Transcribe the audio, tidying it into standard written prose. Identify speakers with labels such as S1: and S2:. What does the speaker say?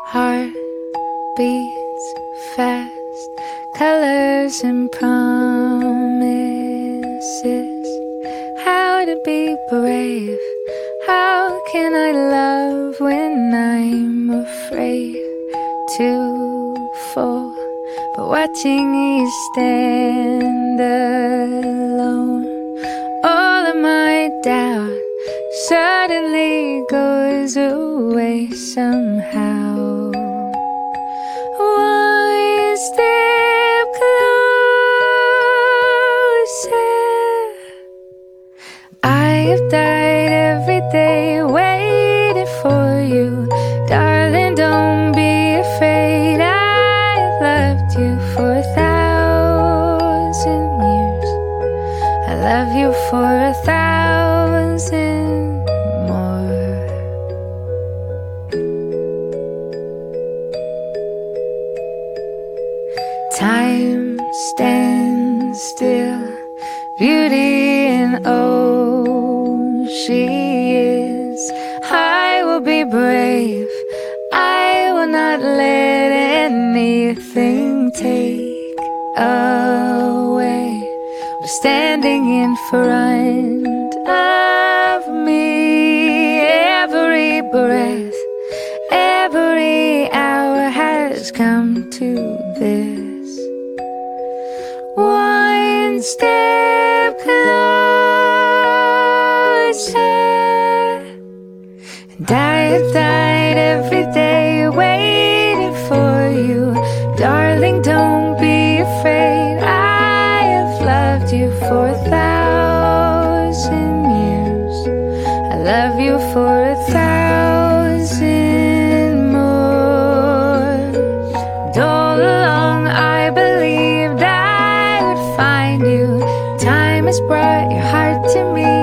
S1: Heart beats fast, colors and promises. How to be brave? How can I love when I'm afraid to fall? But watching you stand alone, all of my doubt suddenly goes away somehow. One step closer. I have died every day waiting for you. Darling, don't be afraid. I have loved you for 1,000 years. I love you for 1,000 more. Time stands still, beauty and oh, she is. I will be brave, I will not let anything take away. We're standing in front of me. Every breath, every hour has come to this. One step closer. And I have died every day waiting for you. Darling, don't be afraid. I have loved you for 1,000 years. I love you for 1,000 more. And all along I believed I would find you. Time has brought your heart to me.